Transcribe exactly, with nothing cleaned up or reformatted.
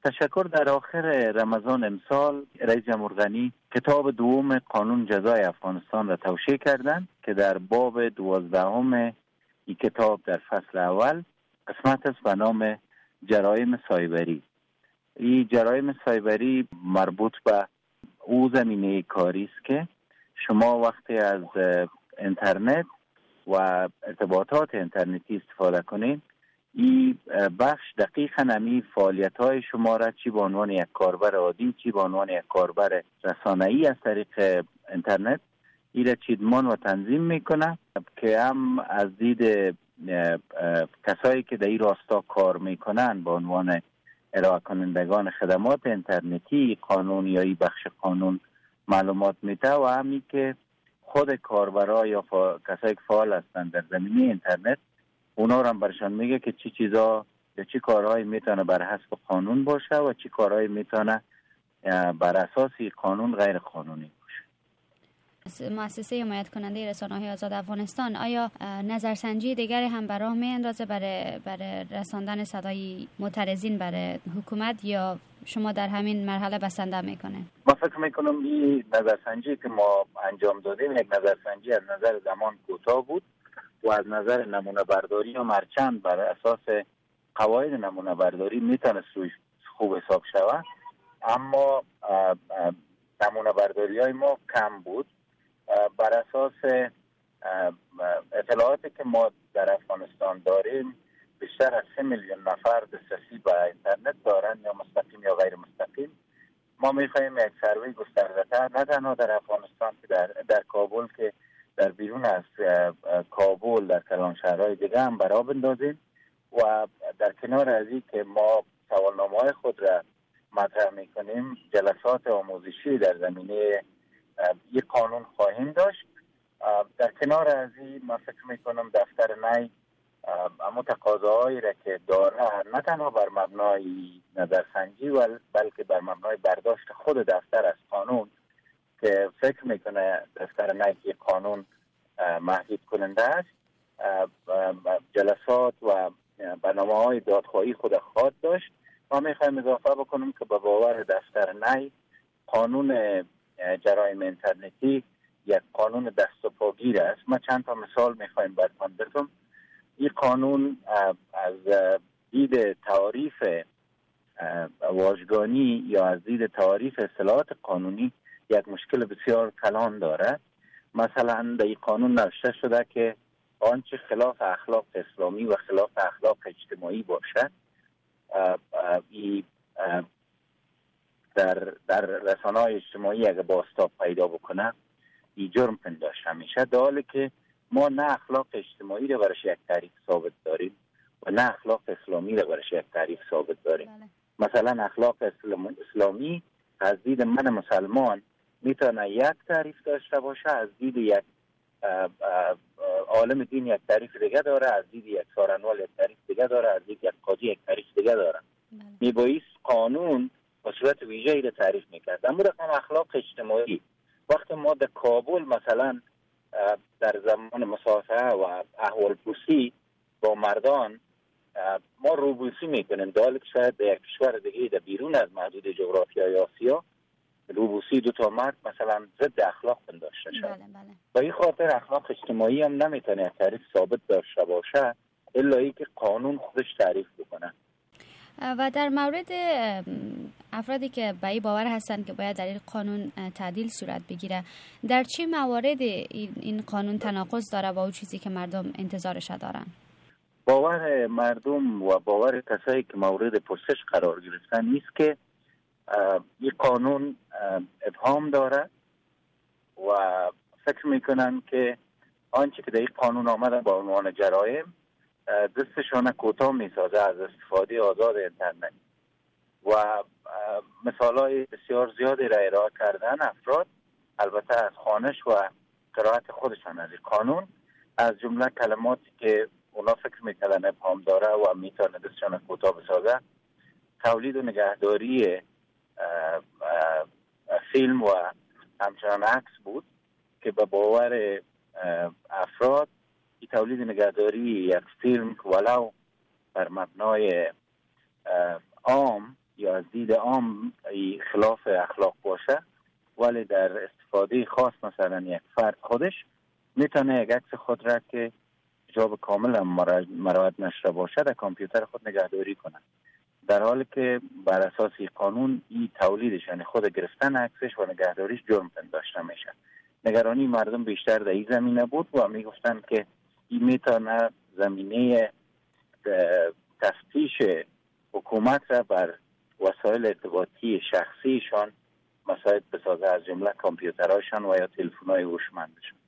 تشکر. در آخر رمضان امسال رئیس جمهور غنی کتاب دوم قانون جزای افغانستان را توشیح کردند که در باب دوازدهم این کتاب در فصل اول قسمت است به نام جرایم سایبری. این جرایم سایبری مربوط به او زمینه کاری است که شما وقتی از اینترنت و ارتباطات اینترنتی استفاده کنید، این بخش دقیقاً همی فعالیت‌های شما را چی به عنوان یک کاربر عادی، چی به عنوان یک کاربر رسانه‌ای از طریق اینترنت این را چیدمان و تنظیم میکنه که هم از دید کسایی که در این راستا کار میکنن به عنوان ارائه کنندگان خدمات اینترنتی قانون یا این بخش قانون معلومات میده و همی که خود کاربرا یا فا... کسایی که فعال هستند در زمینه اینترنت اونا رو هم برشان میگه که چی چیزا یا چی کارهایی میتونه بر حسب قانون باشه و چی کارهایی میتونه بر اساس قانون غیر قانونی باشه. مؤسسه حمایت کننده رسانه‌های آزاد افغانستان آیا نظرسنجی دیگری هم به راه میاندازه برای برای رساندن صدای معترضین برای حکومت یا شما در همین مرحله بسنده میکنه؟ ما فکر میکنم این نظرسنجی که ما انجام دادیم یک نظرسنجی از نظر زمان کوتاه بود و از نظر نمونه برداری و مرچند بر اساس قواعد نمونه برداری میتونه سوی خوب حساب شود، اما نمونه برداری های ما کم بود. بر اساس اطلاعاتی که ما در افغانستان داریم بیشتر از سه میلیون نفر دسترسی به اینترنت دارن یا مستقیم یا غیر مستقیم. ما میخواهیم یک سروی گسترده‌تر نه تنها در افغانستان که در, در کابل که در بیرون از کابل در کلان شهرهای دیگه هم برا بندازیم و در کنار از این که ما سوالنامه‌های خود را مطرح میکنیم جلسات آموزشی در زمینه یک قانون خواهیم داشت. در کنار از این من فکر میکنم دفتر نی اما تقاضاهایی را که داره نه تنها بر مبنای نظرسنجی بلکه بر مبنای برداشت خود دفتر از قانون که فکر میکنه دفتر نی که قانون محدود کننده است جلسات و برنامه‌های دادخواهی خود خواهد داشت. ما میخوایم اضافه بکنیم که به باور دفتر نی قانون جرایم اینترنتی یک قانون دست و پاگیر است. ما چند تا مثال میخوایم براتون بزنم. این قانون از دید تعریف واژگانی یا از دید تعریف اصطلاحات قانونی یک مشکل بسیار کلان داره. مثلا در این قانون نوشته شده که آنچه خلاف اخلاق اسلامی و خلاف اخلاق اجتماعی باشد ای در در رسانه‌های اجتماعی اگه بازتاب پیدا بکنه ای جرم پنداشته میشه، در حالی که ما نه اخلاق اجتماعی رو برش یک تعریف ثابت داریم و نه اخلاق اسلامی رو برش یک تعریف ثابت داریم. بله. مثلا اخلاق اسلامی از دید من مسلمان میتونه یک تعریف داشته باشه، از دید یک عالم دین یک تعریف دیگه داره، از دید یک سارنوال یک تعریف دیگه داره، از دید یک قاضی یک تعریف دیگه داره. میبایست قانون به صورت ویژه‌ای رو تعریف میکرد. اما رقم اخلاق اجتماعی وقتی ما در کابل مثلا در زمان مصافحه و احوالپرسی با مردان ما روبوسی میکنیم، در حالی که شاید در یک کشور دیگه در بیرون از محدود جغرافیای آسیا روبوسی دو تا مرد مثلا ضد اخلاق پنداشته شد. بله بله. با این خاطر اخلاق اجتماعی هم نمیتونه تعریف ثابت داشته باشه الا ای که قانون خودش تعریف بکنه. و در مورد افرادی که به این باور هستند که باید در این قانون تعدیل صورت بگیره، در چه موارد این قانون تناقض داره با اون چیزی که مردم انتظارش دارن؟ باور مردم و باور کسایی که مورد پرسش قرار گرفتن نیست که این قانون ابهام داره و فکر میکنن که آنچه که در این قانون آمده با عنوان جرایم دستشان کوتاه میسازه از استفاده آزاد اینترنت و مثالای بسیار زیادی را ارائه کردن افراد، البته از خوانش و قرائت خودشان از این قانون، از جمله کلماتی که اونا فکر میکنن ابهام داره و میتونه دستشان کوتاه بسازه: تولید و نگهداری اه اه فیلم و همچنان عکس بود که به باور افراد این تولید نگهداری یک فیلم ولو بر مبنای عام یا از دید عام خلاف اخلاق باشه، ولی در استفاده خاص مثلا یک فرد خودش میتونه یک عکس خود را که حجاب کامل هم مراعات نشده باشه در کامپیوتر خود نگهداری کنه، در حالی که بر اساس قانون این تولیدش یعنی خود گرفتن عکسش و نگهداریش جرم پنداشته میشه. نگرانی مردم بیشتر در این زمینه بود و میگفتن که این میتونه زمینه تفتیش حکومت را بر وسایل ارتباطی شخصیشان مساعد بسازه، از جمله کامپیوترهایشان و یا تلفن‌های هوشمندشان.